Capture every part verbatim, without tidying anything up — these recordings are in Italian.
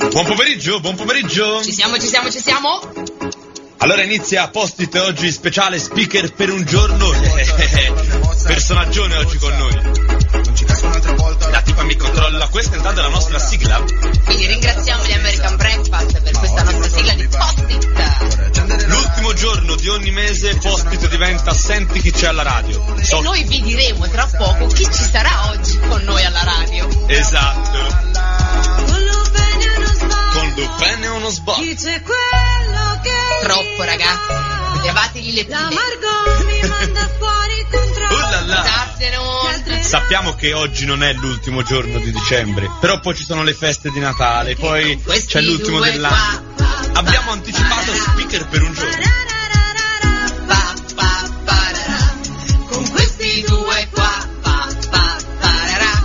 Buon pomeriggio, buon pomeriggio. Ci siamo, ci siamo, ci siamo. Allora inizia Post-it oggi speciale speaker per un giorno. Personaggione oggi con noi. Non ci casco un'altra volta. La tipa mi controlla. Questa intanto è la nostra sigla. Quindi ringraziamo gli American Breakfast per questa nostra sigla di Post-it. L'ultimo giorno di ogni mese Post-it diventa Senti chi c'è alla radio. So- e noi vi diremo tra poco chi ci sarà oggi con noi alla radio. Esatto. Con Lupin e uno sbocco. Chi c'è quello che Troppo ragazzi. Levategli le la pile. Margot mi manda fuori contro. Oh là là. Darsene. Sappiamo che oggi non è l'ultimo giorno di dicembre, però poi ci sono le feste di Natale, poi Questi c'è l'ultimo due dell'anno. qua. Abbiamo anticipato speaker per un giorno. Pa, pa, pararà. Con questi due qua. Pa, pa, pararà.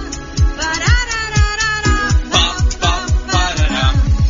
Pa, pa, pararà.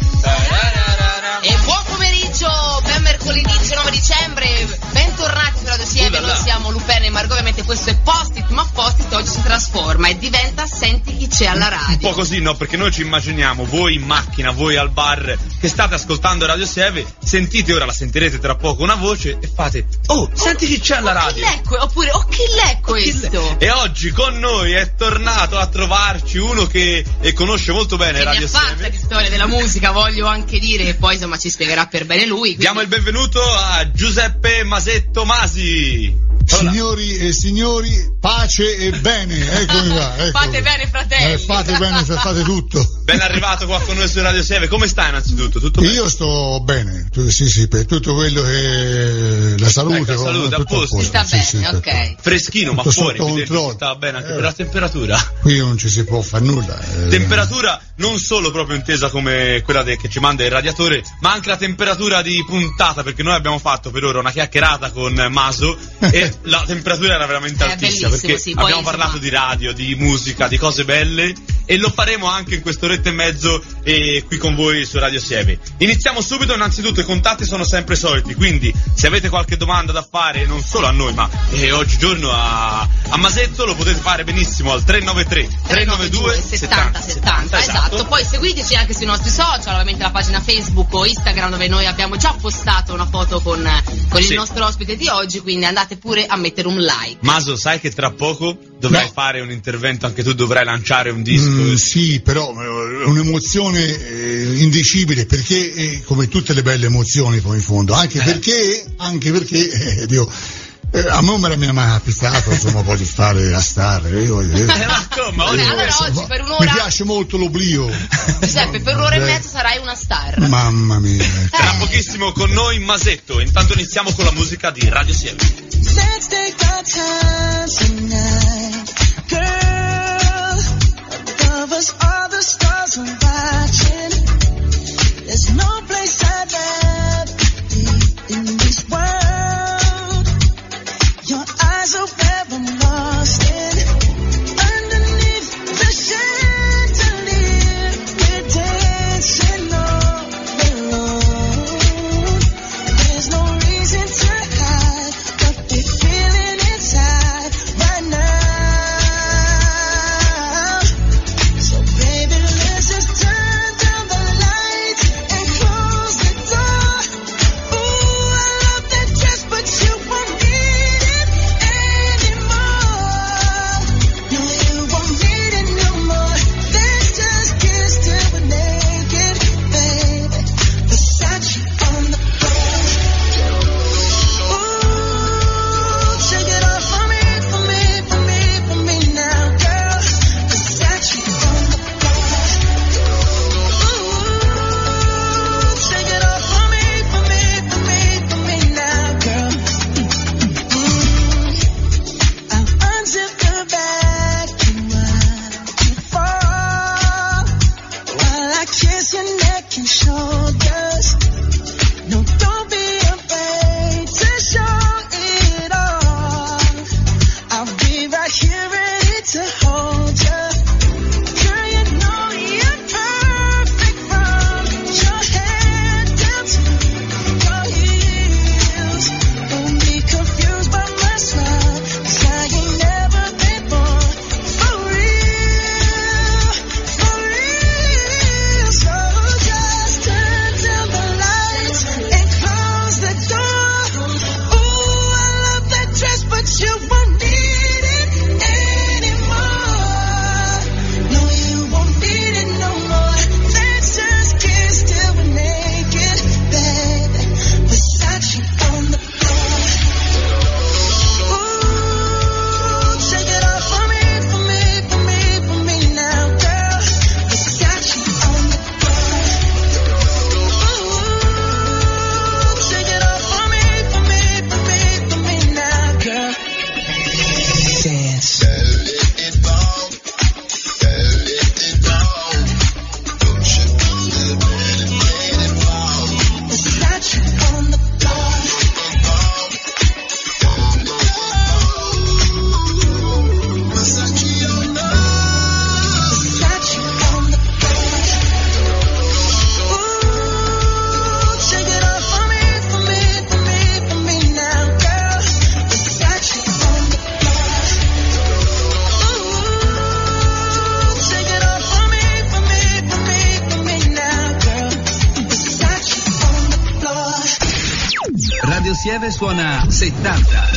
Tarararara. E buon pomeriggio, ben mercoledì diciannove dicembre, bentornati su Radio Sieve, Uh là là. noi siamo Lupin e Margot, ovviamente questo è Post-it, ma Post-it oggi si trasforma e diventa Senti chi c'è alla Un radio. po' così, no? Perché noi ci immaginiamo voi in macchina, voi al bar, che state ascoltando Radio Sieve, sentite, ora la sentirete tra poco, una voce e fate: oh, senti chi c'è alla Oh, chi radio. l'è que- oppure, oh chi l'è questo? E oggi con noi è tornato a trovarci uno che eh, conosce molto bene Che ne Radio ha fatta Sieve. di storia della musica, voglio anche dire, e poi insomma ci spiegherà per bene lui. quindi- Diamo il benvenuto a Giuseppe Masetto Masi. Hola. Signori e signori, pace e bene, eccomi qua. Eccomi. Fate bene, fratelli. Eh, fate bene, fate tutto. Ben arrivato qua con noi su Radio Sieve. Come stai innanzitutto? Tutto bene? Io sto bene, tu- sì sì, per tutto quello che la salute, Ecco, la salute, a tutto posto. Si sta sì, sì, bene, tutto. ok. Freschino, ma Tutto fuori, sotto evidente, controllo. sta bene anche Eh. per la temperatura. Qui non ci si può fare nulla. eh. Temperatura non solo proprio intesa come quella de- che ci manda il radiatore, ma anche la temperatura di puntata, perché noi abbiamo fatto per ora una chiacchierata con Maso e la temperatura era veramente È altissima, bellissimo, perché sì, poi, abbiamo insomma- parlato di radio, di musica, di cose belle e lo faremo anche in quest'oretta e mezzo e qui con voi su Radio Sieve. Iniziamo subito. Innanzitutto i contatti sono sempre soliti, quindi se avete qualche domanda da fare non solo a noi ma eh, oggigiorno a, a Masetto lo potete fare benissimo al tre nove tre tre nove due settanta settanta, esatto. Poi seguiteci anche sui nostri social, ovviamente la pagina Facebook o Instagram dove noi abbiamo già postato una foto con, con Sì. il nostro ospite di oggi, quindi andate pure a mettere un like. Maso, sai che tra poco dovrai No. fare un intervento, anche tu dovrai lanciare un disco. Mm, sì, però eh, è un'emozione eh, indicibile, perché eh, come tutte le belle emozioni poi in fondo, anche Eh. perché, anche perché, eh, Dio, eh, a me non mi era mai capitato, insomma, poi di stare a stare. Io, io, Eh, ma insomma, Vabbè, oggi- allora oggi per un'ora- Mi piace molto l'oblio. Giuseppe, per un'ora e Eh, mezza sarai una star. Mamma mia. tra Eh. pochissimo con noi Masetto. Intanto iniziamo con la musica di Radio Sieve. Let's take our time tonight, girl. Above us, all the stars are watching. There's no place I'd rather be in this world. Your eyes are where I'm lost in. Underneath the chandelier, we're dancing all alone. There's no reason to hide what we're feeling inside right now. So baby, let's just Sieve suona settanta.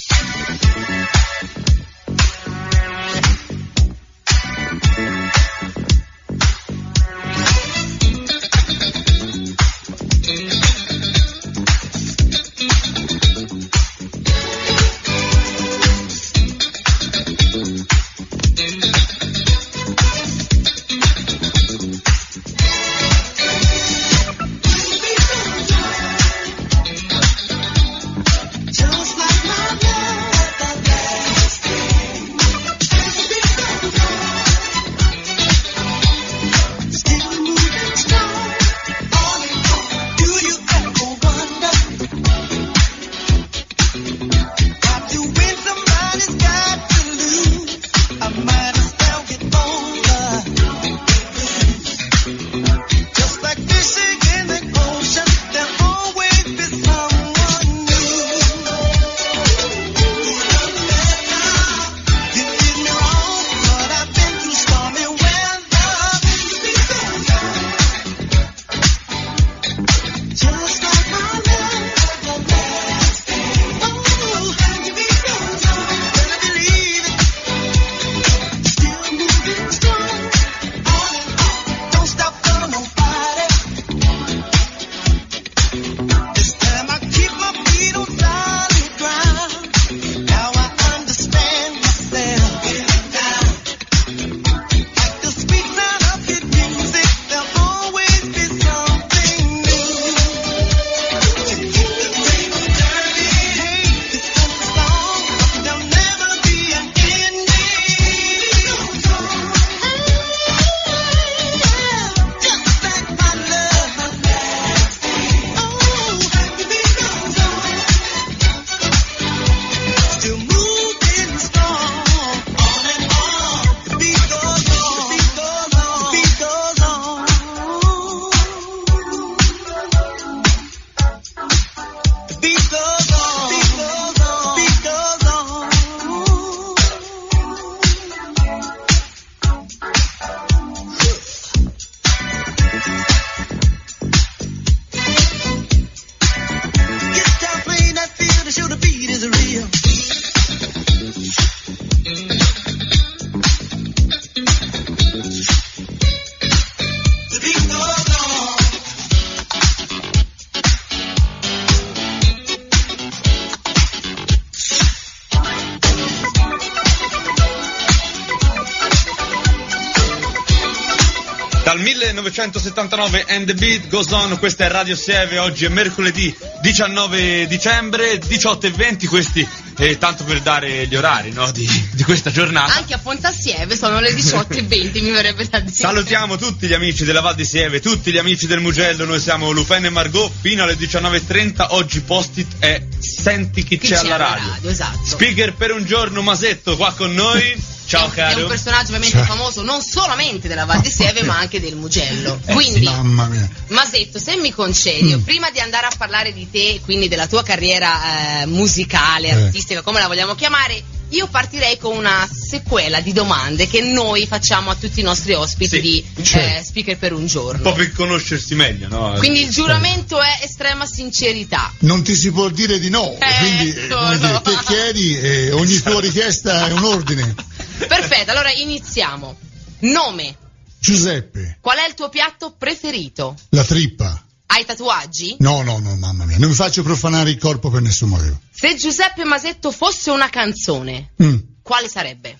Dal millenovecentosettantanove And the Beat Goes On, questa è Radio Sieve, oggi è mercoledì diciannove dicembre, diciotto e venti, questi eh, tanto per dare gli orari, no, di, di questa giornata. Anche a Pontassieve sono le diciotto e venti, mi verrebbe da dire. Salutiamo tutti gli amici della Val di Sieve, tutti gli amici del Mugello, noi siamo Lupen e Margot fino alle diciannove e trenta, oggi post-it è Senti chi, Chi c'è, c'è alla alla radio. radio, esatto. Speaker per un giorno, Masetto qua con noi. Ciao È caro. un personaggio ovviamente Ciao. famoso non solamente della Val di Sieve ma anche del Mugello. Eh, Quindi, mamma mia. Masetto, se mi concedi, Mm. prima di andare a parlare di te, quindi della tua carriera eh, musicale, Eh. artistica, come la vogliamo chiamare, io partirei con una sequela di domande che noi facciamo a tutti i nostri ospiti Sì, di certo. eh, Speaker per un giorno. Un po' per conoscersi meglio, no? Quindi il giuramento è estrema sincerità. Non ti si può dire di no, quindi eh, come dire, Eccolo. te chiedi e ogni tua richiesta è un ordine. Perfetto, allora iniziamo. Nome. Giuseppe, Qual è il tuo piatto preferito? la trippa. Hai tatuaggi? No, no, no, mamma mia, non mi faccio profanare il corpo per nessun motivo. Se Giuseppe Masetto fosse una canzone, Mm. quale sarebbe?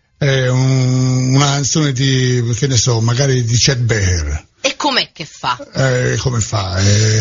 È un- una canzone di, che ne so, magari di Chet Baker. E com'è che fa? Eh, come fa?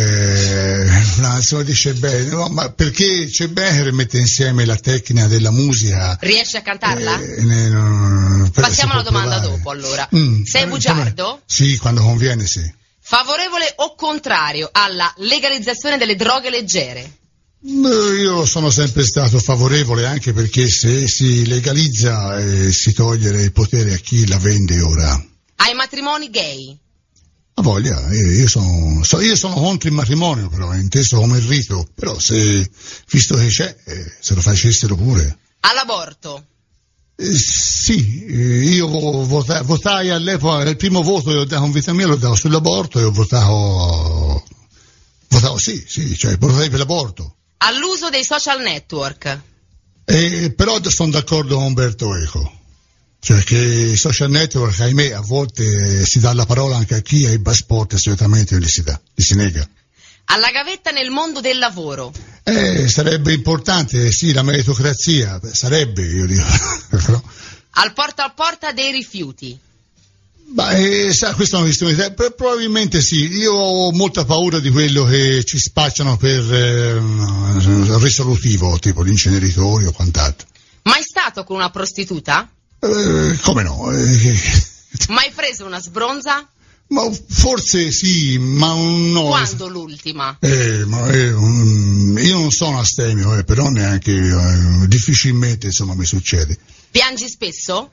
Eh, una canzone di Chet Baker, no, ma perché Chet Baker mette insieme la tecnica della musica. Riesci a cantarla? Eh, ne- no, però Passiamo si alla può domanda provare. dopo, allora. Mm, Sei eh, bugiardo? come- Sì, quando conviene, sì. Favorevole o contrario alla legalizzazione delle droghe leggere? Beh, io sono sempre stato favorevole, anche perché se si legalizza eh, si toglie il potere a chi la vende ora. Ai matrimoni gay? Ha voglia, io, io sono, so- io sono contro il matrimonio, però è inteso come il rito, però se, visto che c'è, eh, se lo facessero pure. All'aborto? Eh, sì, eh, io vo- vota- votai all'epoca, il primo voto che ho dato in vita mia l'ho dato sull'aborto e ho votato, votato sì, sì, cioè votai per l'aborto. all'uso dei social network. Eh, però sono d'accordo con Umberto Eco, cioè che i social network, ahimè, a volte si dà la parola anche a chi ai passaporti, solitamente li si dà, li si nega. Alla gavetta nel mondo del lavoro. Eh, sarebbe importante, sì, la meritocrazia, sarebbe, io dico, però... Al porta a porta dei rifiuti. Beh, eh, sa, questa è una questione di te- probabilmente sì, io ho molta paura di quello che ci spacciano per eh, risolutivo, tipo l'inceneritore o quant'altro. Mai stato con una prostituta? Eh, come no? Eh, Mai preso una sbronza? ma forse sì, ma no. Quando l'ultima? Eh, ma eh, um, io non sono astemio, eh, però neanche eh, difficilmente insomma mi succede. Piangi spesso?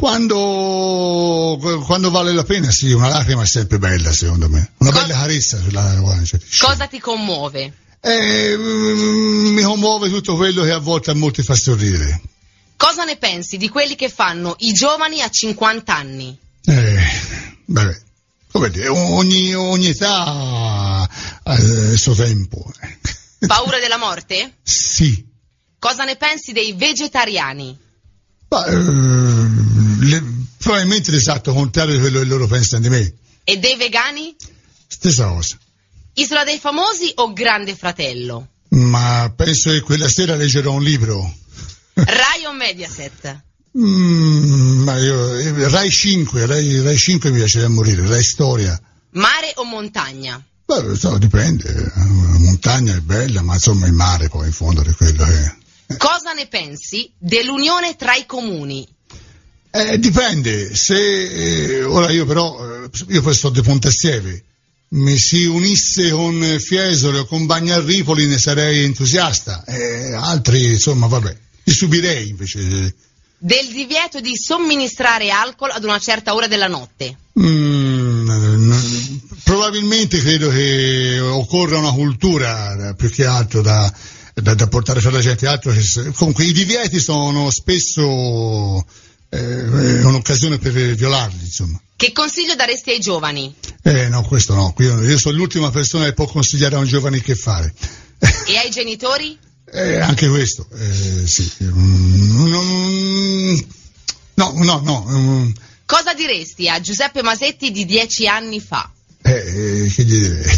Quando, quando vale la pena, sì, una lacrima è sempre bella, secondo me. Una Co- bella carezza sulla guancia. Cosa ti commuove? Eh, mm, mi commuove tutto quello che a volte a molti fa sorridere. Cosa ne pensi di quelli che fanno i giovani a cinquanta anni? Eh, beh, come dire, ogni, ogni età ha il suo tempo. Paura della morte? Sì. Cosa ne pensi dei vegetariani? Ma, eh, le, probabilmente l'esatto contrario di quello che loro pensano di me. E dei vegani? Stessa cosa. Isola dei Famosi o Grande Fratello? Ma penso che quella sera leggerò un libro. Rai o Mediaset? Mm, ma io, eh, Rai cinque, Rai, Rai cinque mi piacerebbe morire, Rai Storia. Mare o montagna? Beh, so, dipende, la montagna è bella, ma insomma il mare poi in fondo è quello che... Cosa ne pensi dell'unione tra i comuni? Eh, dipende, se eh, ora io però, eh, io poi sto di Pontassieve, mi si unisse con Fiesole o con Bagnarripoli ne sarei entusiasta, eh, altri insomma vabbè, li subirei invece. Del divieto di somministrare alcol ad una certa ora della notte? Mm, probabilmente credo che occorra una cultura più che altro da... Da, da portare fra la gente, altro che, comunque i divieti sono spesso eh, un'occasione per violarli, insomma. Che consiglio daresti ai giovani? Eh no, questo no, io, io sono l'ultima persona che può consigliare a un giovane che fare. E ai genitori? Eh, anche questo, eh, sì. Mm, non, no, no, no. Mm. Cosa diresti a Giuseppe Masetti di dieci anni fa? Eh, che gli direi?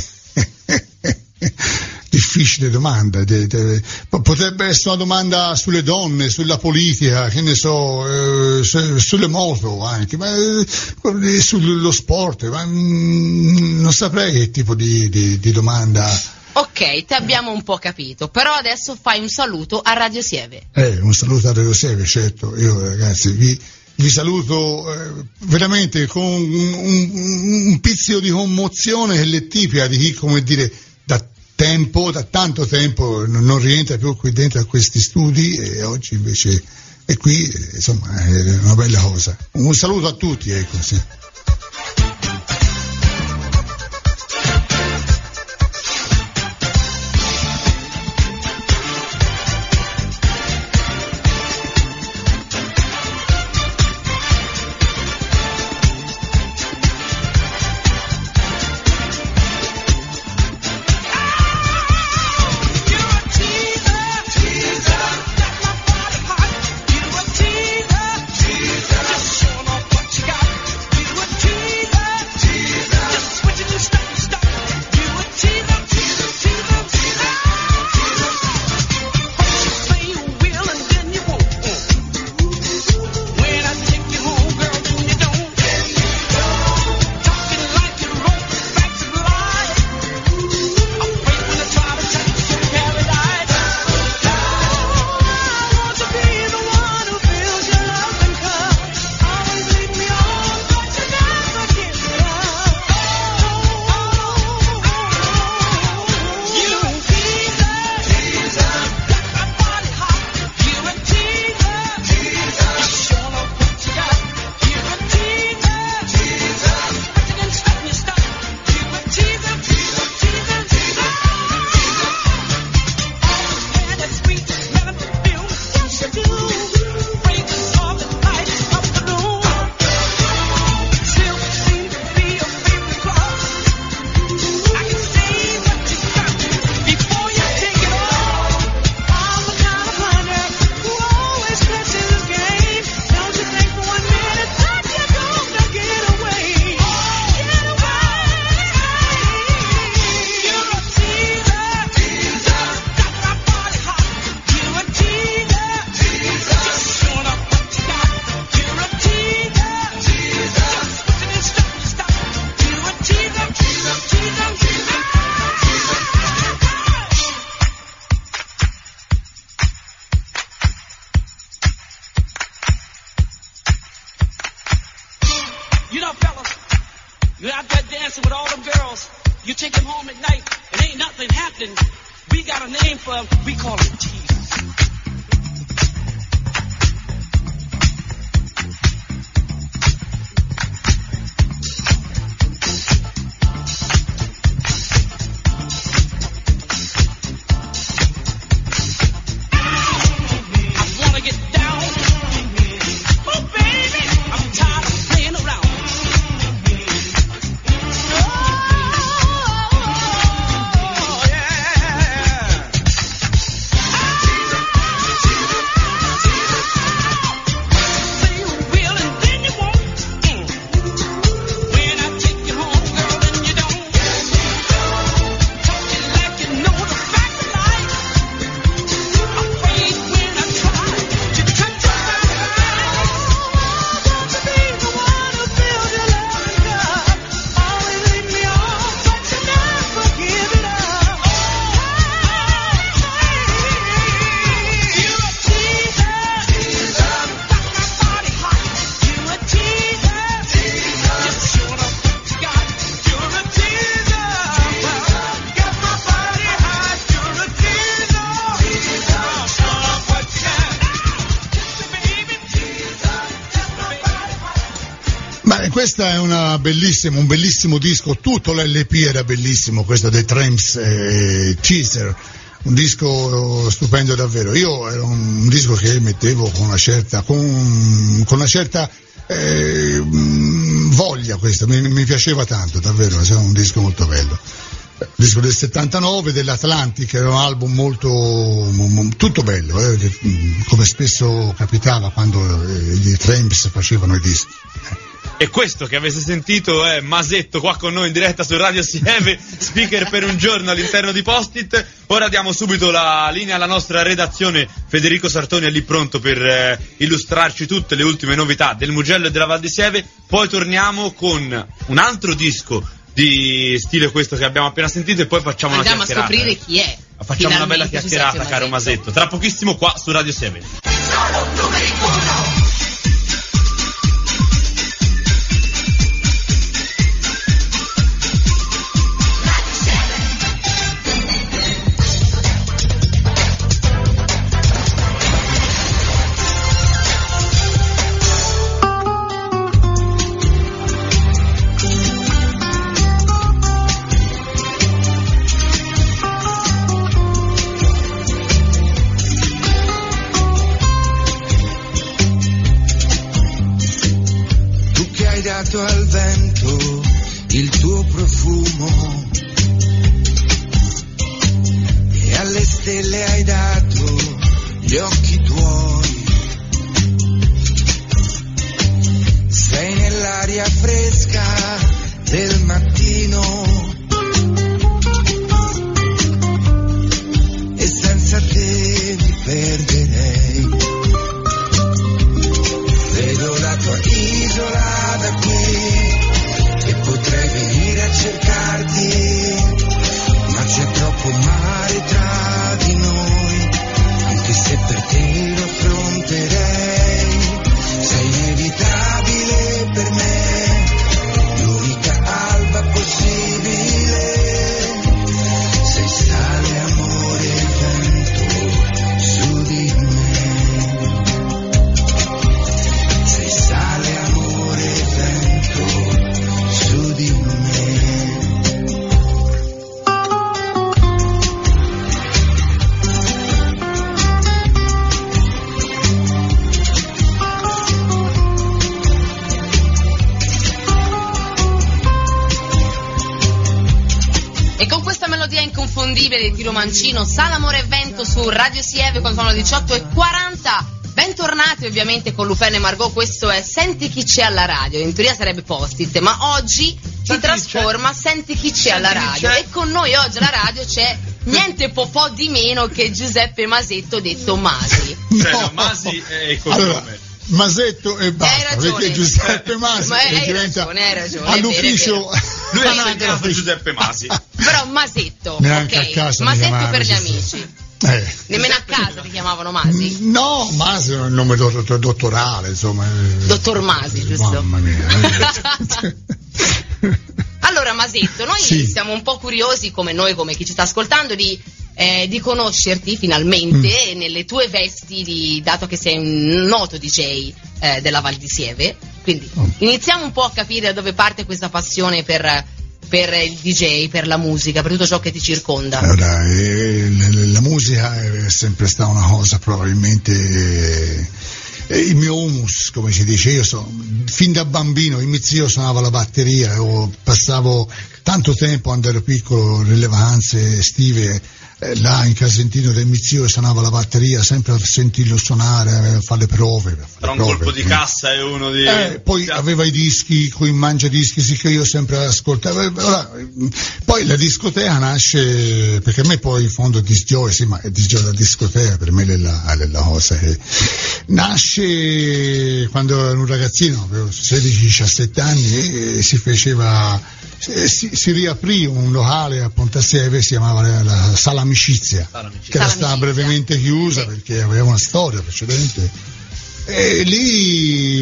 Difficile domanda, de, de, potrebbe essere una domanda sulle donne, sulla politica, che ne so, eh, su, sulle moto anche, ma eh, sullo sport, ma mm, non saprei che tipo di, di, di domanda. Ok, ti abbiamo un po' capito, però adesso fai un saluto a Radio Sieve. Eh, un saluto a Radio Sieve, certo, io ragazzi vi, vi saluto eh, veramente con un, un, un pizzico di commozione che è tipica di chi, come dire, da tempo, da tanto tempo non rientra più qui dentro a questi studi e oggi invece è qui, insomma è una bella cosa. Un saluto a tutti, ecco, sì. You a teaser, teaser. Just showing off what you got. You a them girls, you take them home at night, and ain't nothing happening. We got a name for them, we call them teasers. Questo è una bellissima, un bellissimo disco, tutto l'L P era bellissimo, questo dei Tramps, eh, Teaser, un disco stupendo davvero. Io era un disco che mettevo con una certa, con, con una certa eh, voglia, questo mi, mi piaceva tanto, davvero, è un disco molto bello. Il disco del settantanove dell'Atlantic, era un album molto, m- tutto bello, eh, che, come spesso capitava quando eh, i Tramps facevano i dischi. E questo che avete sentito è Masetto qua con noi in diretta su Radio Sieve, speaker per un giorno all'interno di Post-it. Ora diamo subito la linea alla nostra redazione, Federico Sartoni è lì pronto per eh, illustrarci tutte le ultime novità del Mugello e della Val di Sieve, poi torniamo con un altro disco di stile questo che abbiamo appena sentito e poi facciamo Andiamo una chiacchierata. Andiamo a scoprire chi è. Facciamo una bella chiacchierata, caro Masetto, tra pochissimo qua su Radio Sieve. Al vento il tuo profumo e alle stelle hai dato gli occhi tuoi, sei nell'aria fresca del mattino e senza te mi perderei, vedo la tua isola da qui e potrei venire a cercarti, ma c'è troppo mare tra di noi, anche se per te lo affronterei, sei inevitabile per me, l'unica alba possibile, sei sale, amore e vento su di me, sei sale, amore e vento su di me. E con questa melodia inconfondibile di Tiro Mancino, Sale, amore e vento su Radio Sieve quando sono le diciotto e quaranta. Bentornati ovviamente con Lupin e Margot, questo è Senti chi c'è alla radio, in teoria sarebbe Post-it, ma oggi si Senti trasforma Senti chi c'è alla Senti chi radio c'è. e con noi oggi alla radio c'è niente po' po' di meno che Giuseppe Masetto detto Masi. Cioè, no, Masi è il cognome. Allora, Masetto e basta, Hai ragione. perché Giuseppe Masi Ma hai e diventa ragione, hai ragione, è all'ufficio. Lui è Sì, sempre no. Giuseppe Masi. Però Masetto, Neanche ok, a casa mi Masetto chiamavano per gli Giuseppe. amici. Eh. Nemmeno a casa ti chiamavano Masi. No, Masi è un nome do- do- dottorale, insomma. eh. Dottor Masi, giusto? Mamma mia. Allora Masetto, noi Sì. siamo un po' curiosi, come noi, come chi ci sta ascoltando, di, eh, di conoscerti finalmente Mm. nelle tue vesti, di, dato che sei un noto D J eh, della Val di Sieve. Quindi Oh. iniziamo un po' a capire da dove parte questa passione per, per il D J, per la musica, per tutto ciò che ti circonda. Allora, eh, l- la musica è sempre stata una cosa probabilmente eh, il mio humus, come si dice. Io so, fin da bambino il mio zio suonava la batteria, o passavo tanto tempo quando ero piccolo nelle vacanze estive eh, là in Casentino del mio zio, suonava la batteria, sempre a sentirlo suonare, a fare le prove. a fare Tra un le prove. colpo di cassa e uno di... Eh, poi aveva i dischi, con i mangiadischi, sì, che io sempre ascoltavo. Eh, Ora, eh, poi la discoteca nasce, perché a me poi in fondo disc jockey, sì, ma il disc jockey, la discoteca per me è la, è la cosa che nasce quando ero un ragazzino, avevo sedici diciassette anni, e si faceva, si, si riaprì un locale a Pontassieve, si chiamava la, la Sala Amicizia, Sala Amicizia. che era Sala stata Amicizia. brevemente chiusa Sì. perché aveva una storia precedente. E lì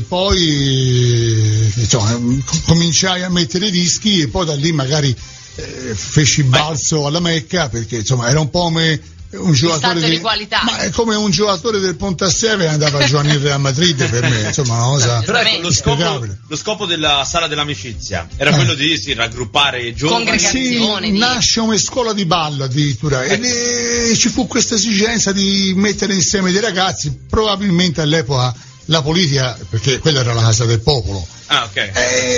poi insomma, cominciai a mettere dischi e poi da lì magari eh, feci balzo alla Mecca, perché insomma era un po' come un giocatore salto di qualità. ma è come un giocatore del Pontassieve andava a giocare in Real Madrid, per me insomma una cosa Però ecco, lo scopo, inspiegabile. lo scopo della sala dell'amicizia era Eh. quello di sì, raggruppare i giovani. Congregazione. Sì, di- nasce una scuola di ballo addirittura e le- ci fu questa esigenza di mettere insieme dei ragazzi, probabilmente all'epoca la politica, perché quella era la casa del popolo, Ah, ok.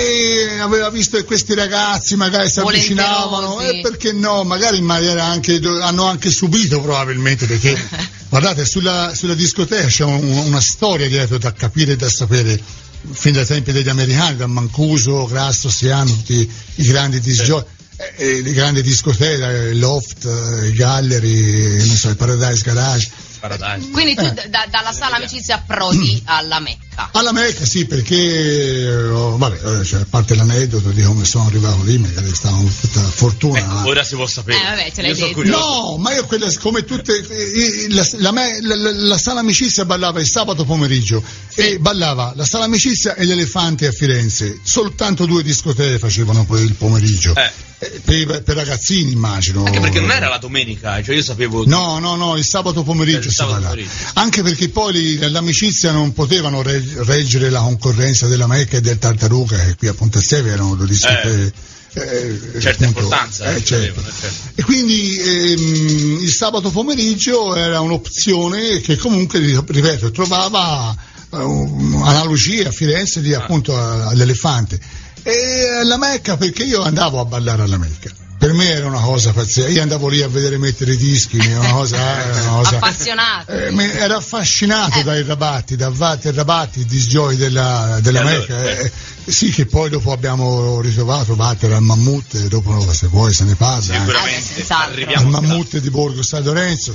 e aveva visto che questi ragazzi magari si avvicinavano, Volenterosi. e perché no, magari in maniera anche, hanno anche subito probabilmente, perché guardate, sulla, sulla discoteca c'è un- una storia dietro da capire e da sapere, fin dai tempi degli americani, da Mancuso, Grasso, Siano, tutti i grandi disc jockey, eh, eh, le grandi discoteche, il Loft, eh, i Gallery, non so, il Paradise Garage. Paradise. Quindi tu Eh. d- da- dalla Sala Amicizia approdi alla Mecca. Alla Mecca sì, perché eh, oh, vabbè, eh, cioè, a parte l'aneddoto di come sono arrivato lì, magari stava con tutta fortuna. Ecco, ma- ora si può sapere. Eh, vabbè, ce l'hai Io sono detto. curioso. No, ma io quella, come tutte, eh, la, la, me- la- la- la Sala Amicizia ballava il sabato pomeriggio e ballava la Sala Amicizia e l'Elefante a Firenze, soltanto due discoteche facevano poi il pomeriggio, Eh. Eh, per, per ragazzini immagino. Anche perché non era la domenica, cioè io sapevo... No, no, no, il sabato pomeriggio Il si sabato ballava. pomeriggio. Anche perché poi li- l'amicizia non potevano reg- reggere la concorrenza della Mecca e del Tartaruga, che qui a Pontassieve erano due discoteche. eh, Certa appunto, importanza, eh, eh, certo. avevano, certo. E quindi ehm, il sabato pomeriggio era un'opzione che comunque, ripeto, trovava eh, un- analogie a Firenze di, Ah. appunto a- all'Elefante. E alla Mecca, perché io andavo a ballare alla Mecca. Per me era una cosa pazzesca, io andavo lì a vedere mettere i dischi, era una cosa, era una cosa Appassionato. eh, mi- ero affascinato Eh. dai rabatti, da Vatti e Rabatti, i disc jockey della, della E allora, Mecca. eh. eh, sì, che poi dopo abbiamo ritrovato Vatter al Mammut, e dopo se vuoi se ne parla. eh. Sicuramente. Eh, senz'altro. Al Arriviamo a Mammut di Borgo San Lorenzo.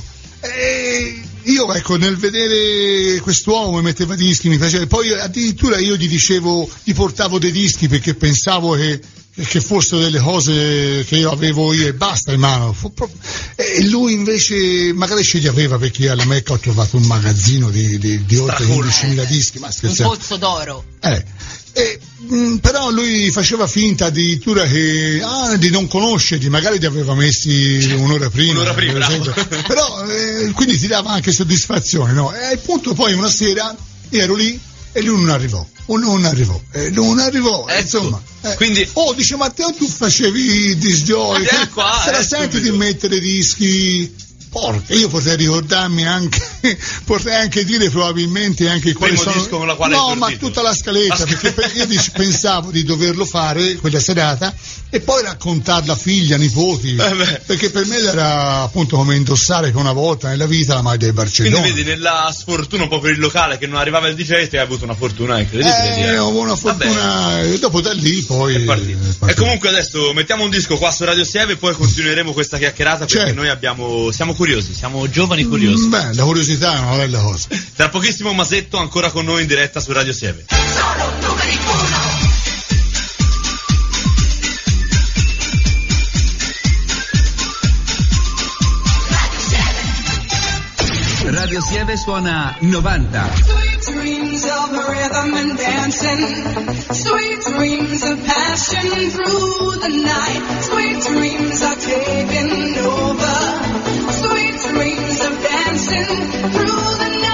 E io ecco, nel vedere quest'uomo mi metteva dischi, mi piaceva, poi addirittura io gli dicevo, gli portavo dei dischi perché pensavo che, che fossero delle cose che io avevo io e basta in mano. Fu proprio- E lui invece magari ce li aveva, perché io alla Mecca ho trovato un magazzino di, di, di oltre Stracorso. quindicimila dischi, ma Un scherziamo. pozzo d'oro. Eh, e, mh, però lui faceva finta addirittura che, ah, di non conoscerli, magari li aveva messi un'ora prima. Un'ora prima, per esempio. bravo. Però eh, quindi ti dava anche soddisfazione, no? E al punto poi una sera ero lì e lui non arrivò, o non arrivò, e non arrivò, Ecco, insomma. eh. quindi- Oh, dice Matteo, tu facevi i disc jockey, Ah, qua, se la eh, senti subito. di mettere dischi. Porca, io potrei ricordarmi anche, potrei anche dire probabilmente anche quali Primo sono. disco con la quale hai no, ma esordito. tutta la scaletta, La perché per- io dic- pensavo di doverlo fare quella serata e poi raccontarla a figlia, nipoti, Eh beh. perché per me era appunto come indossare che una volta nella vita la maglia di Barcellona. Quindi vedi, nella sfortuna un po' per il locale che non arrivava il D J, te hai avuto una fortuna incredibile. Eh, direi. ho una Vabbè, fortuna, e dopo da lì poi. è partito. è partito. E comunque adesso mettiamo un disco qua su Radio Sieve e poi continueremo questa chiacchierata perché Certo. noi abbiamo, siamo curiosi, siamo giovani curiosi. Mm, Beh, la curiosità è una bella cosa. Tra pochissimo Masetto ancora con noi in diretta su Radio Sieve. Radio Sieve suona novanta. Dreams of of rhythm and dancing. Sweet dreams of passion through the night. Sweet dreams are taking over. Sweet dreams of dancing through the night.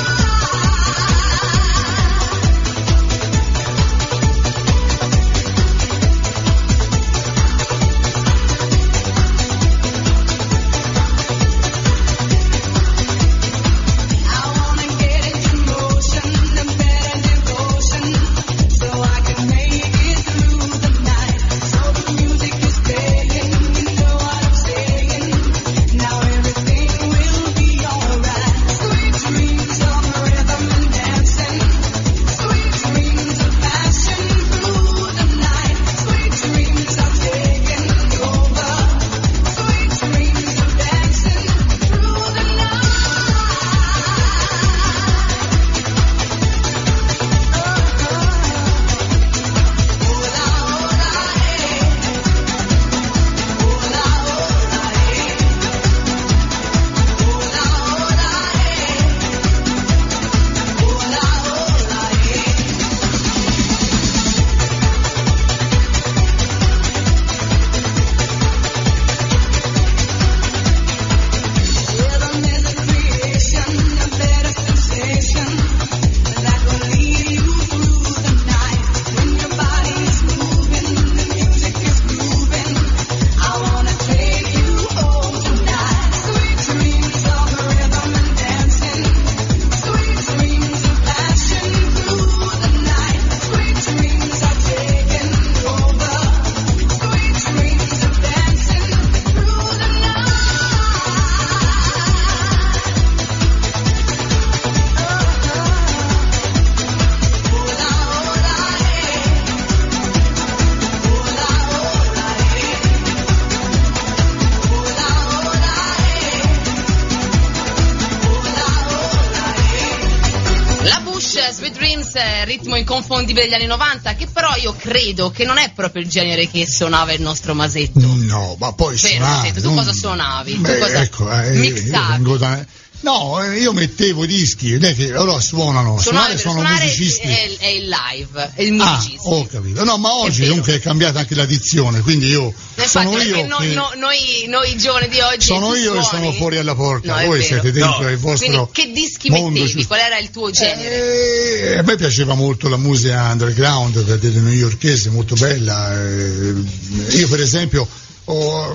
Ritmo inconfondibile degli anni novanta, che però io credo che non è proprio il genere che suonava il nostro Masetto. No, ma poi suonavi. Tu non... cosa suonavi? Beh, tu cosa ecco, eh, mixavi? Da... No, io mettevo i dischi, non è che loro suonano, suonare, sono suonare musicisti. È, è il live, è il musicista. Ah, ho capito. No, ma oggi comunque è cambiata anche la dizione, quindi io infatti, sono io no, che... no, noi, noi giovani di oggi sono io suoni. e sono fuori alla porta, no, voi siete dentro no. il vostro Quindi che dischi mondo, mettevi? giusto? Qual era il tuo genere? Eh, a me piaceva molto la musica underground, per dire newyorkese, molto bella. Eh, io per esempio ho,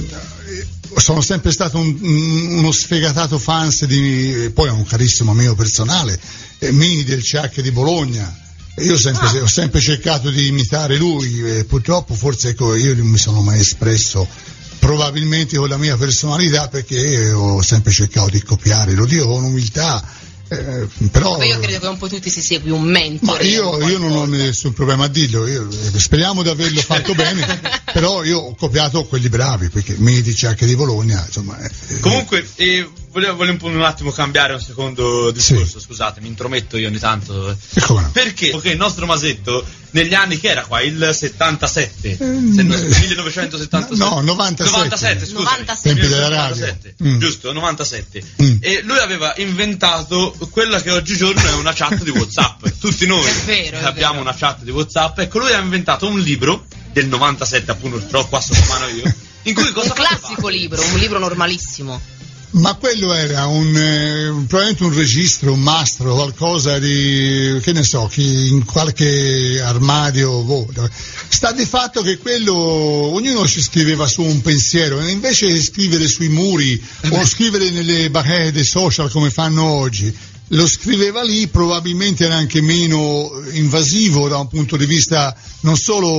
sono sempre stato un, uno sfegatato fans di, poi è un carissimo mio personale, eh, Mini del Ciacche di Bologna. Io sempre, ah. ho sempre cercato di imitare lui, e purtroppo forse ecco, io non mi sono mai espresso probabilmente con la mia personalità, perché ho sempre cercato di copiare, lo dico con umiltà. Eh, però ma io credo che un po' tutti si segui un mentore. Ma io, io non ho nessun problema a dirlo, io, speriamo di averlo fatto bene, però io ho copiato quelli bravi, perché Medici anche di Bologna, insomma. Eh, Comunque, eh, volevo, volevo un attimo cambiare un secondo discorso, sì. Scusate, mi intrometto io ogni tanto. E come no? Perché? Perché il nostro Masetto, negli anni che era qua, il settantasette, eh, se non, millenovecentosettantasette. No, novantasette. novantasette, scusa. novantasette. Tempi della radio. Mm. Giusto, novantasette. Mm. E lui aveva inventato quella che oggigiorno è una chat di WhatsApp. Tutti noi è vero, è abbiamo vero. una chat di WhatsApp. Ecco, lui ha inventato un libro del novantasette, appunto, ce l'ho qua sotto mano io. In cui cosa un classico libro, un libro normalissimo. Ma quello era un eh, probabilmente un registro, un mastro, qualcosa di, che ne so, chi in qualche armadio, boh. Sta di fatto che quello, ognuno ci scriveva su un pensiero, e invece di scrivere sui muri o scrivere nelle bacheche dei social come fanno oggi, lo scriveva lì, probabilmente era anche meno invasivo da un punto di vista non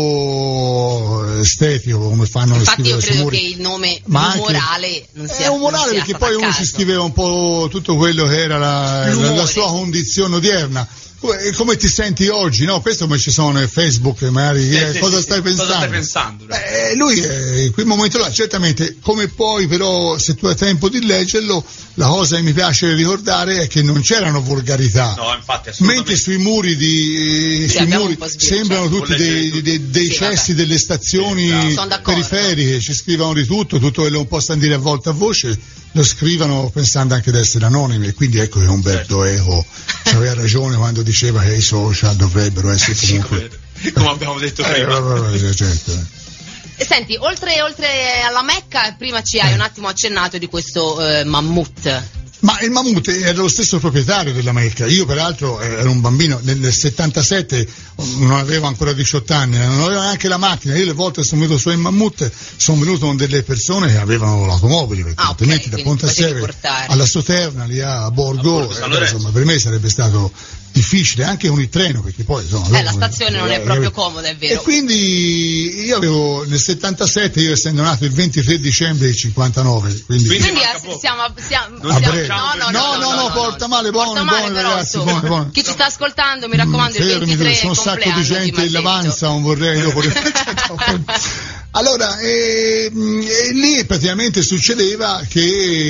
solo estetico come fanno le infatti io scrivere credo sui muri, che il nome ma umorale anche, non sia è umorale non sia perché poi uno caso. ci scriveva un po' tutto quello che era la, la, la sua condizione odierna. Come, come ti senti oggi, no? Questo come ci sono nel Facebook, magari sì, eh, sì, cosa, sì, stai sì. pensando? cosa stai pensando? Eh, lui eh, in quel momento là, certamente, come poi però se tu hai tempo di leggerlo, la cosa che mi piace ricordare è che non c'erano volgarità. No, infatti, assolutamente. Mentre sui muri di sì, sui muri sbirciato. sembrano tutti dei, tutti. dei, dei sì, cessi delle stazioni sì, periferiche, ci scrivono di tutto, tutto quello un po' sta a dire a volte a voce, lo scrivono pensando anche di essere anonimi, e quindi ecco che Umberto Eco aveva ragione quando diceva che i social dovrebbero essere Sì, comunque... come, come abbiamo detto Eh, prima. vabbè, eh, certo. E senti, oltre, oltre alla Mecca, prima ci hai un attimo accennato di questo eh, mammut. Ma il mammut era lo stesso proprietario della Mecca. Io peraltro eh, ero un bambino, nel settantasette non avevo ancora diciotto anni, non avevo neanche la macchina. Io le volte sono venuto su in mammut, sono venuto con delle persone che avevano l'automobile, perché Ah, ok, altrimenti da quindi Ponte potevi Seve portare. alla Soterna, lì a Borgo, A Borgo San eh, Lorenzo. insomma, per me sarebbe stato difficile anche con il treno, perché poi insomma, Eh, la stazione non è proprio comoda, è vero. E quindi io avevo nel settantasette, io essendo nato il ventitré dicembre del cinquantanove, quindi, Quindi Quindi manca eh, poco. siamo, siamo, Non a siamo- breve. no, no, no, no, no, porta male, buoni, porta male, buoni, però, ragazzi, insomma, buoni, buoni. chi ci sta ascoltando, mi raccomando, il Fermi, ventitré sono un sacco di compleanno gente in Masetto. Lavanza, non vorrei dopo. Allora, eh, e lì praticamente succedeva che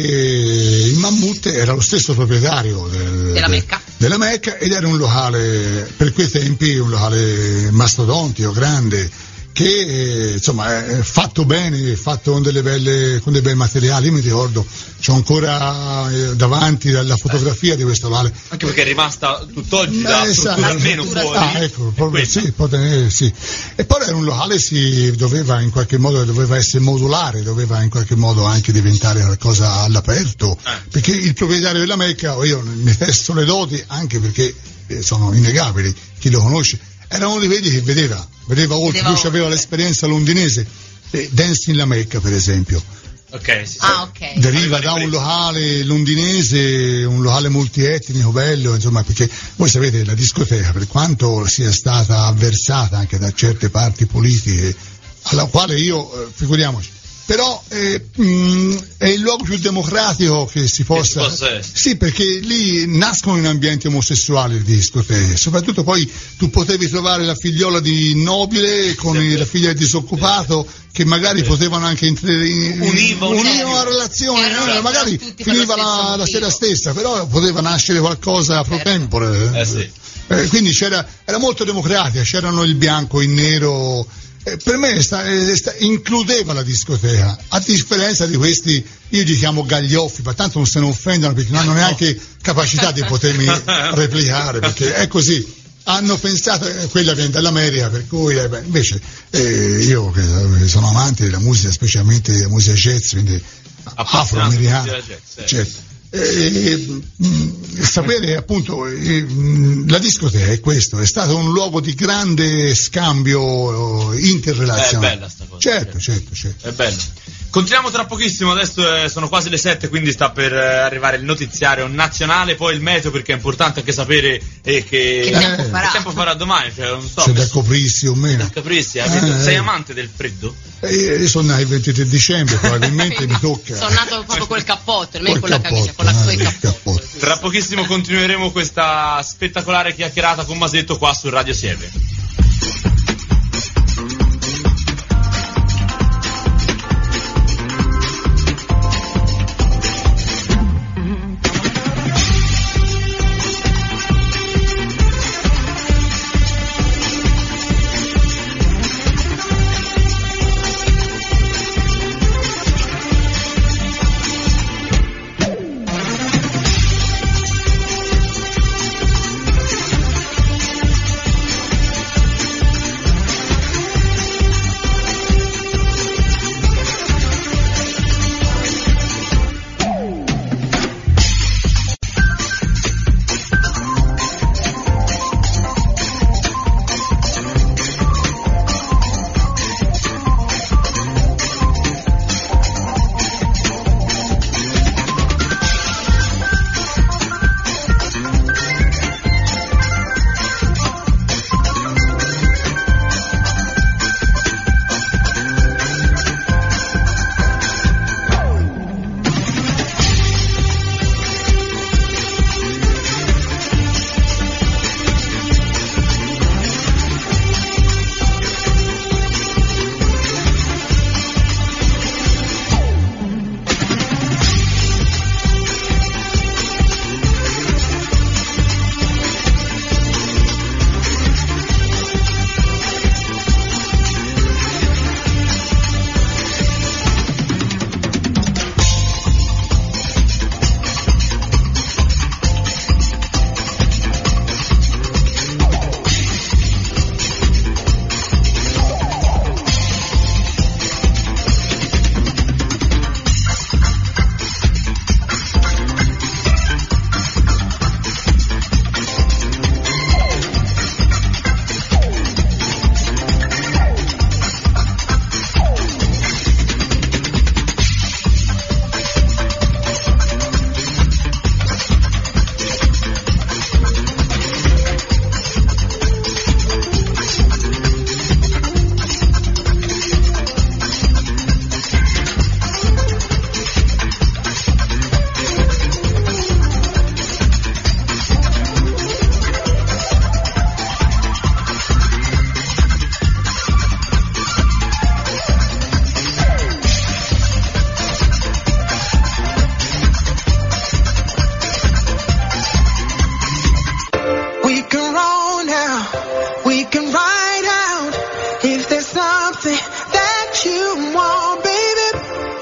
il mammut era lo stesso proprietario del- Della de- Mecca. della Mecca ed era un locale, per quei tempi, un locale mastodontico, grande, che eh, insomma è fatto bene, fatto con delle belle, con dei bei materiali. Io mi ricordo, c'ho ancora eh, davanti la, la fotografia di questo locale. Anche perché è rimasta tutt'oggi la Eh, struttura esatto. almeno fuori. Ah, ecco, è proprio, questa. sì, pote- sì. E poi era un locale, si doveva in qualche modo doveva essere modulare, doveva in qualche modo anche diventare qualcosa all'aperto, Eh. perché il proprietario della Mecca, o io ne testo le doti, anche perché eh, sono innegabili, chi lo conosce, era uno di quelli che vedeva, vedeva oltre, Vedeva lui oltre. aveva l'esperienza londinese, eh, Dance in la Mecca per esempio. Ok, sì, sì. Ah, ok. Deriva da un locale londinese, un locale multietnico, bello, insomma, perché voi sapete la discoteca, per quanto sia stata avversata anche da certe parti politiche, alla quale io, eh, figuriamoci, però eh, mh, è il luogo più democratico che si possa... Che si possa essere. Sì, perché lì nascono in ambienti omosessuali le discoteche, soprattutto poi tu potevi trovare la figliola di nobile con Sì, il- la figlia del disoccupato, che magari Sì. potevano anche entrare in, Univa un univa certo. una relazione, Erano- eh, erano magari tutti per finiva lo stesso la, la motivo. sera stessa, però poteva nascere qualcosa pro Certo. tempore. Eh sì. Eh, quindi c'era, era molto democratica, c'erano il bianco, il nero. Eh, per me sta- eh, sta- includeva la discoteca, a differenza di questi, io li chiamo gaglioffi, ma tanto non se ne offendono perché non hanno neanche capacità di potermi replicare, perché è così. Hanno pensato, eh, quella viene dall'America, per cui eh, beh, invece eh, io che eh, sono amante della musica, specialmente della musica jazz, quindi Appassionato afroamericana, di musica jazz, eh. certo. Eh, mh, sapere appunto eh, mh, la discoteca è questo, è stato un luogo di grande scambio eh, interrelazionale. È bella sta cosa, certo, certo. certo, certo. È bello. Continuiamo tra pochissimo, adesso eh, sono quasi le sette, quindi sta per eh, arrivare il notiziario nazionale, poi il meteo, perché è importante anche sapere eh, che, Che tempo Eh, farà? che tempo farà domani, cioè non so. C'è da coprirsi o meno. Caprissi, eh, Eh, sei eh. amante del freddo? Eh, io sono nato il ventitré dicembre, probabilmente mi tocca. Sono nato proprio col cappotto, non Col con la camicia, con la cappotto, con il eh, cappotto. cappotto. Tra pochissimo continueremo questa spettacolare chiacchierata con Masetto qua su Radio Sieve.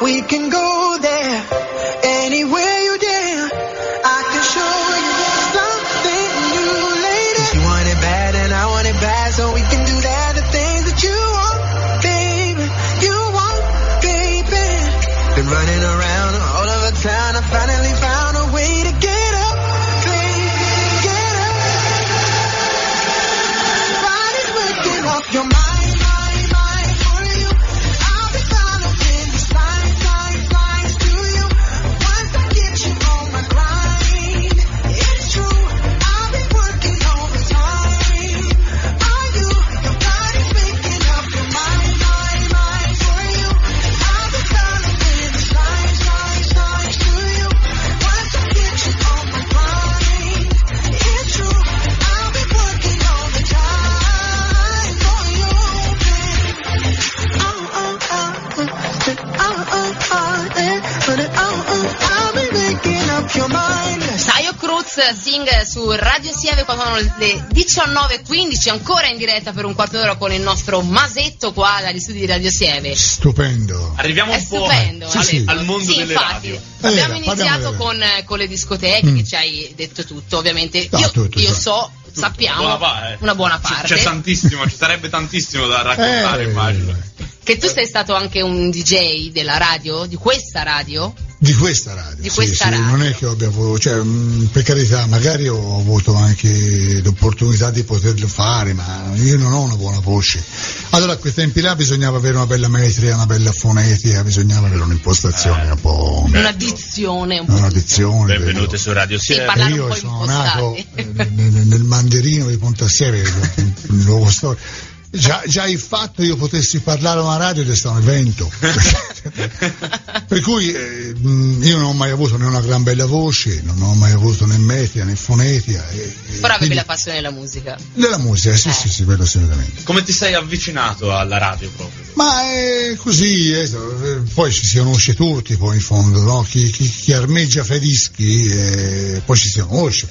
we can go there. Anywhere you dare, I can show you something new, lady. 'Cause you want it bad and I want it bad, so we can do that, the things that you want, baby, you want, baby. Been running around all over town, I finally found a way to get up, baby, get up. Body's working off your mind. Taio Cruz Sing su Radio Sieve quando sono le diciannove e quindici, ancora in diretta per un quarto d'ora con il nostro Masetto qua dagli studi di Radio Sieve. Stupendo. Arriviamo È un po' stupendo, Sì, Ale. sì. al mondo Sì, delle infatti, radio. abbiamo Eh, iniziato parliamo con, con le discoteche, Mm. che ci hai detto tutto, ovviamente. No, io tutto, io sì. so, sappiamo, Buona pa- eh. una buona C- parte, C'è tantissimo, ci sarebbe tantissimo da raccontare, Eh, immagino. che tu sei stato anche un D J della radio, di questa radio. Di questa radio, Di sì, questa sì, radio. non è che abbia avuto, cioè, mh, per carità, magari ho avuto anche l'opportunità di poterlo fare, ma io non ho una buona voce. Allora a quei tempi là bisognava avere una bella metria, una bella fonetica, bisognava avere un'impostazione Eh, un po'. Una dizione, un po' Una tutto. dizione. Benvenute su Radio Sì, Sieve. parlare un Io po' sono impostati. nato eh, nel, nel Manderino di Pontassieve, il nuovo storico. Già, già il fatto che io potessi parlare a una radio è stato un evento. Per cui eh, io non ho mai avuto né una gran bella voce, non ho mai avuto né metria né fonetica. E, e Però avevi quindi- la passione della musica. della musica, sì, Eh. sì, sì, quello assolutamente. Come ti sei avvicinato alla radio proprio? Ma è così, eh, eh, poi ci si conosce tutti, poi in fondo, no? Chi, chi, chi armeggia fra i dischi, eh, poi ci si conosce.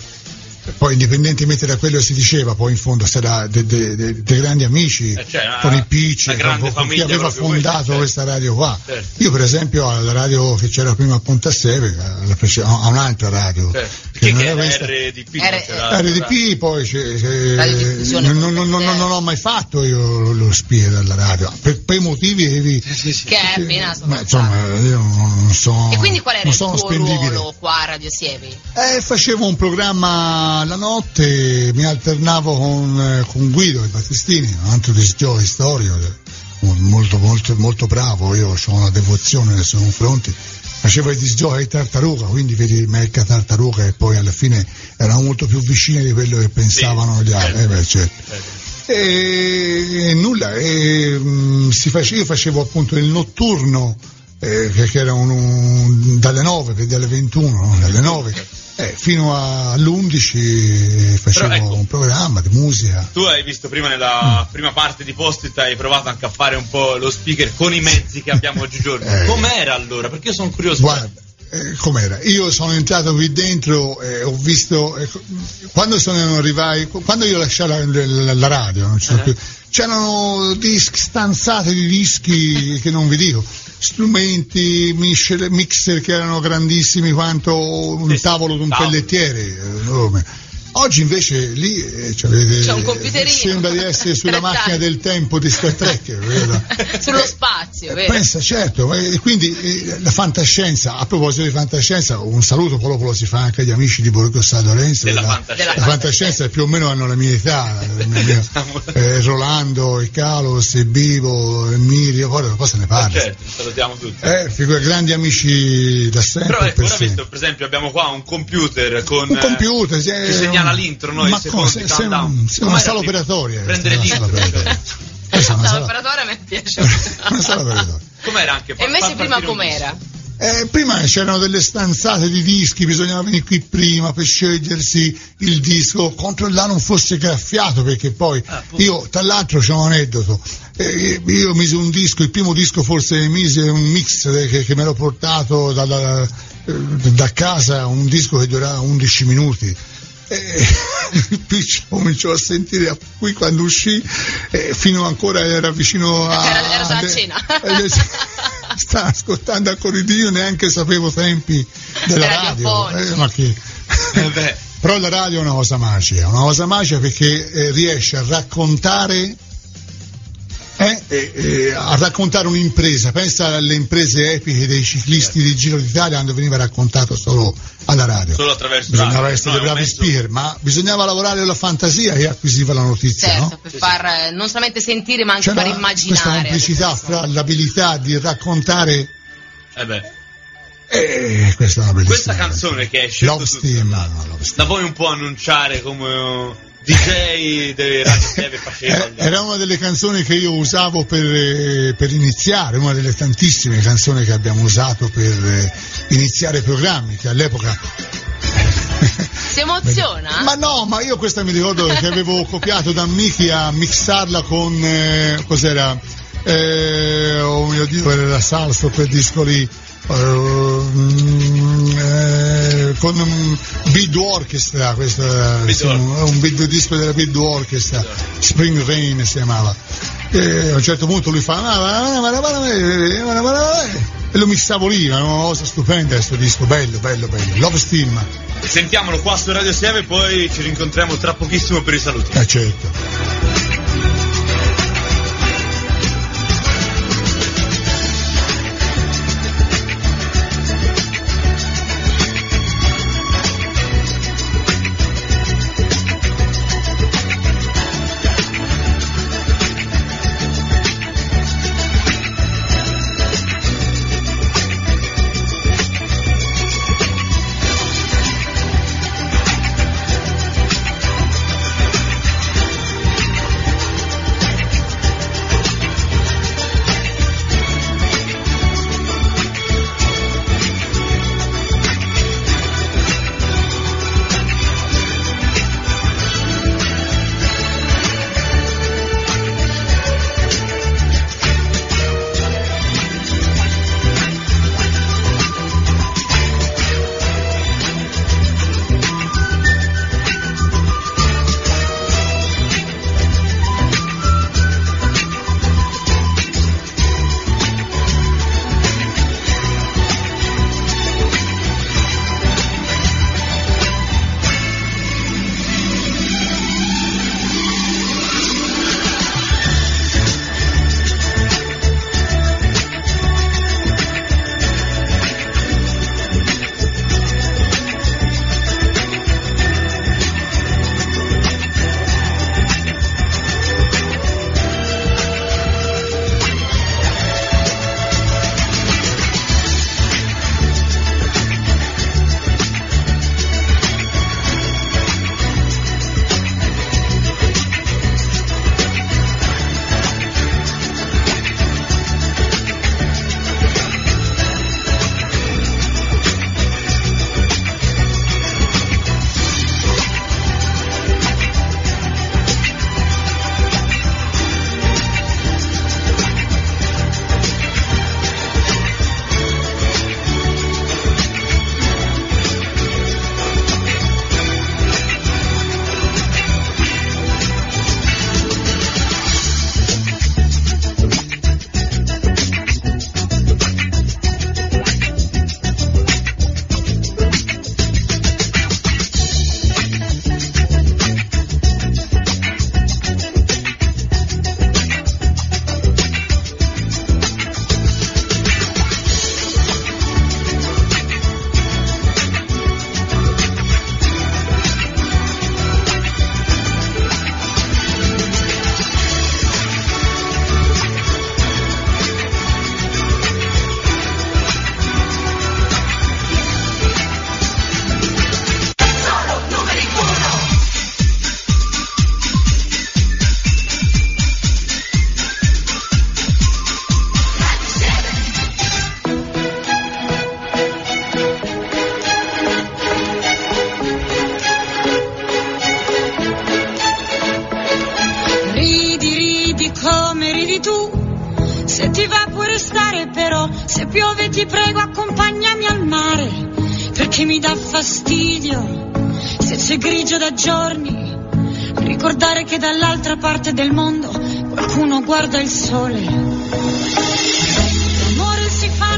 Poi indipendentemente da quello che si diceva, poi in fondo sarà dei de, de, de grandi amici, Eh, cioè, una- con i Picci, una grande con, con chi famiglia aveva proprio fondato questa, questa radio qua. Certo. Io per esempio alla radio che c'era prima a Pontassieve, alla prece- a un'altra radio, Cioè, che che, non che era era questa. R D P, R- non c'era- R D P, poi c'è, c'è- Radiodiffusione non, non, non, non, Pontassieve. non ho mai fatto io lo spia dalla radio, per, per motivi evi- Che è appena ma insomma io non, non so, E quindi qual era non il sono tuo spendibile. ruolo qua a Radio Sieve? Eh, facevo un programma la notte, mi alternavo con, eh, con Guido e Battistini, un altro disc-jockey storico, un- molto, molto, molto bravo, io ho una devozione nei suoi confronti. Facevo il disc-jockey Tartaruga, quindi vedi Mecca Tartaruga, e poi alla fine erano molto più vicini di quello che pensavano Sì, gli altri. certo. Eh, beh, certo. Certo. E, e nulla, e, mh, si face- io facevo appunto il notturno, eh, che, che era un, un- dalle nove, vedi alle ventuno, no? Dalle nove. Eh, fino a- all'undici facevo Però, ecco, un programma di musica. Tu hai visto prima nella Mm. prima parte di Post-it, hai provato anche a fare un po' lo speaker con i mezzi che abbiamo oggigiorno. Eh. Com'era allora? Perché io sono curioso. Guarda, eh, com'era? Io sono entrato qui dentro e ho visto, eh, quando sono arrivai, quando io lasciai la, la- la radio, non ci sono Eh. più, c'erano dischi, stanzate di dischi che non vi dico, strumenti, miscele- mixer che erano grandissimi quanto un Sì, sì, tavolo di un tavolo. pellettiere, eh, enorme. Oggi invece lì eh, c'avete- C'è un computerino. sembra di essere sulla Tre macchina tasti. del tempo di Star Trek, vero? Sullo Eh, spazio, eh, vero? Pensa, certo, e quindi eh, la fantascienza, a proposito di fantascienza, un saluto proprio lo si fa anche agli amici di Borgo San Lorenzo. Della la, fantascienza. la fantascienza più o meno hanno la mia età, la mia- mia- eh, Rolando, il Calos, il Bivo, il Mirio, poi, poi se ne parla. Certo, salutiamo tutti. Eh, figura, grandi amici da sempre. Però e ecco, per ora sempre. visto, per esempio, abbiamo qua un computer con Un computer, sì, eh, che eh, segnala un- l'intro, no? I ma secondi, come, se- se- countdown. se una Com'era sala prima? operatoria, Prendere una sala l'intro. operatoria. Questa è una La sala- operatore mi piace. una sala operatoria. Com'era anche E invece far prima partire un com'era? disco? Eh, prima c'erano delle stanzate di dischi, bisognava venire qui prima per scegliersi il disco, controllare non fosse graffiato, perché poi Ah, appunto. io, tra l'altro c'è un aneddoto, eh, io misi un disco, il primo disco forse misi un mix che, che mi ero portato da, da, eh, da casa, un disco che durava undici minuti. E il Piccio cominciò a sentire qui quando uscì, eh, fino ancora era vicino a Era- era già a cena. eh, sta ascoltando a corridoio, neanche sapevo tempi della radio. Eh, ma che... Eh beh. Però la radio è una cosa magica, una cosa magica perché eh, riesce a raccontare eh, eh, eh, a raccontare un'impresa. Pensa alle imprese epiche dei ciclisti del Giro d'Italia quando veniva raccontato solo alla radio. Solo attraverso bisognava radio. essere No, bravi mezzo... speaker, ma bisognava lavorare la fantasia e acquisiva la notizia, certo, no? per far eh, non solamente sentire ma anche C'era far immaginare. questa complicità fra l'abilità di raccontare Eh beh. e questa è una bellissima Questa canzone che è scelto Love tu, Steam, tra no, l'altro, Love Steam. la vuoi un po' annunciare come uh, D J delle Radio Sieve faceva? Eh, era una delle canzoni che io usavo per, eh, per iniziare, una delle tantissime canzoni che abbiamo usato per eh, iniziare programmi, che all'epoca... Si emoziona? Ma no, ma io questa mi ricordo che avevo copiato da Miki a mixarla con... Eh, cos'era? Eh, oh mio Dio, era la salsa, quel disco lì... Uh, eh, con un Bid Orchestra, questo era Bid sì, un, un bid disco della Bid Orchestra, Spring Rain si chiamava. E a un certo punto lui fa e lo mixavo lì, era una cosa stupenda questo disco, bello, bello, bello. Love Steam. Sentiamolo qua su Radio Sieve e poi ci rincontriamo tra pochissimo per i saluti. Eh certo. Se piove ti prego accompagnami al mare, perché mi dà fastidio se c'è grigio da giorni, ricordare che dall'altra parte del mondo qualcuno guarda il sole. L'amore si fa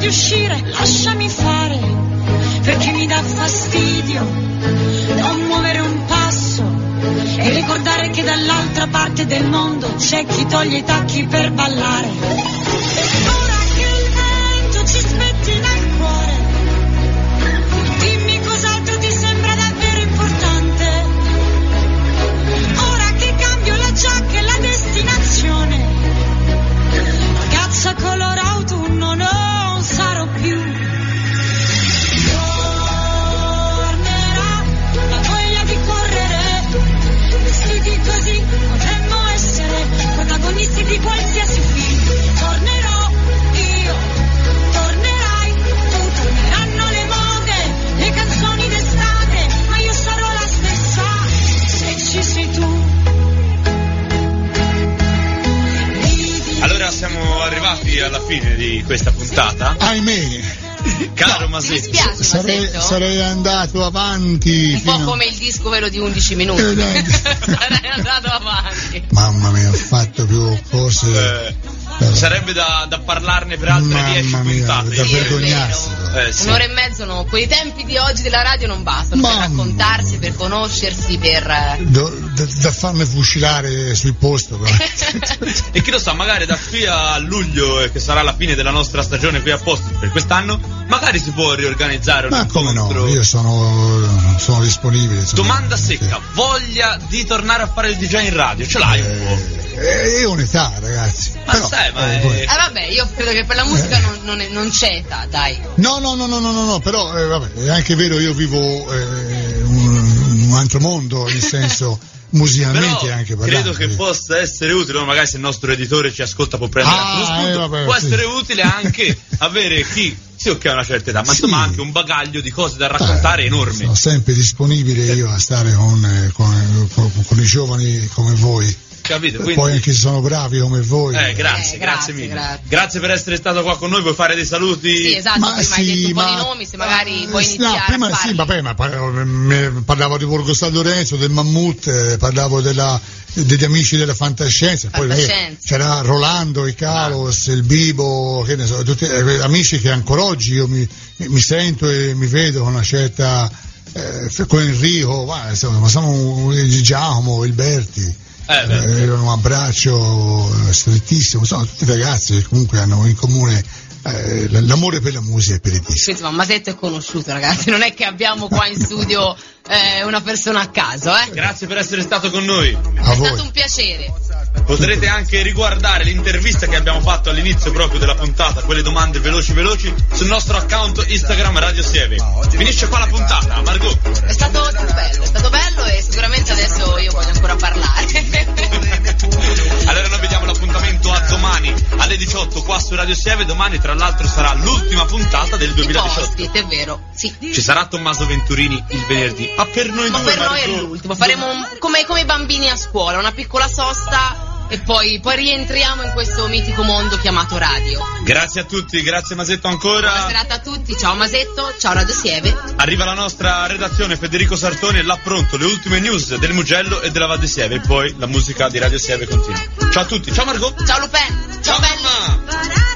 di uscire, lasciami fare, perché mi dà fastidio non muovere un passo e ricordare che dall'altra parte del mondo c'è chi toglie i tacchi per ballare. Ora che il vento ci spettina il cuore, dimmi cos'altro ti sembra davvero importante. Ora che cambio la giacca e la destinazione, ragazza color autunno non sarò più. Tornerà la voglia di correre, vestiti così potremmo essere protagonisti di qualsiasi film. Tornerò io, tornerai tu, torneranno le mode, le canzoni d'estate, ma io sarò la stessa se ci sei tu. Allora siamo arrivati alla fine di questa puntata. Ahimè. Caro No, Masetto, mi dispiace, Sarei, Masetto. sarei andato avanti Un po' fino- come il disco vero di undici minuti. Eh, dai. Sarei andato avanti. Mamma mia, ho fatto più cose. eh, sarebbe da, da parlarne per altre dieci Mamma mia, puntate. da Sì, è vergognarsi. Eh, sì. Un'ora e mezzo no, quei tempi di oggi della radio non bastano per Mamma raccontarsi, mia. per conoscersi, per... eh, Do- da, da farmi fucilare sul posto. però. E chi lo sa, magari da qui a luglio, eh, che sarà la fine della nostra stagione qui a posto per quest'anno, magari si può riorganizzare un Ma come no, incontro. io sono, sono disponibile. insomma. Domanda secca, voglia di tornare a fare il D J in radio? Ce l'hai un po'? Eh, è un'età, ragazzi. Ma Però, sai, ma eh, è- poi- Eh vabbè, io credo che per la musica non, non, è- non c'è età, dai. No, no, no, no, no, no, no, però eh, vabbè, è anche vero, io vivo eh, un, un altro mondo, nel senso musicalmente Però anche parlando. credo che possa essere utile, magari se il nostro editore ci ascolta può prendere Ah, altro spunto, eh, vabbè, può sì. essere utile anche avere chi, sì ok, ha una certa età, ma Sì. insomma anche un bagaglio di cose da raccontare Eh, enorme. Sono sempre disponibile io a stare con, eh, con, con- con i giovani come voi. Capito? Quindi, Poi anche se sono bravi come voi. eh, grazie, Eh, grazie grazie, mille. grazie. Grazie per essere stato qua con noi, vuoi fare dei saluti? Sì, esatto, Ma prima hai sì, detto un po' ma- di nomi, se magari eh, vuoi sì, iniziare no, prima a farli. sì, vabbè, ma par- me- parlavo di Borgo San Lorenzo, del Mammut, eh, parlavo della, degli amici della fantascienza, poi eh, Fantascienza. c'era Rolando, i Calos, il Bibo, che ne so, tutti eh, amici che ancora oggi io mi, mi sento e mi vedo con una certa eh, con Enrico, ma, insomma, ma siamo un- Giacomo, il Berti. Eh, beh. Eh, era un abbraccio eh, strettissimo, sono tutti ragazzi che comunque hanno in comune eh, l'amore per la musica e per il disco. Insomma, Masetto è conosciuto, ragazzi, non è che abbiamo qua in studio eh, una persona a caso, eh. Grazie per essere stato con noi. A È voi. stato un piacere. Potrete anche riguardare l'intervista che abbiamo fatto all'inizio proprio della puntata, quelle domande veloci veloci, sul nostro account Instagram Radio Sieve. Finisce qua la puntata, Margot. È stato bello, è stato bello e sicuramente adesso io voglio ancora parlare. Allora noi vediamo l'appuntamento a domani alle diciotto qua su Radio Sieve. Domani tra l'altro sarà l'ultima puntata del I duemiladiciotto. post-it, è vero, sì. Ci sarà Tommaso Venturini il venerdì. Ma per noi Ma due, per noi è Margot. l'ultimo, faremo un- come, come i bambini a scuola, una piccola sosta e poi, poi rientriamo in questo mitico mondo chiamato radio. Grazie a tutti, grazie Masetto ancora. Buona serata a tutti, ciao Masetto, ciao Radio Sieve. Arriva la nostra redazione, Federico Sartoni, e là pronto le ultime news del Mugello e della Val di Sieve, e poi la musica di Radio Sieve continua. Ciao a tutti, ciao Margot. Ciao Lupin, ciao, Ciao belli. mamma. But I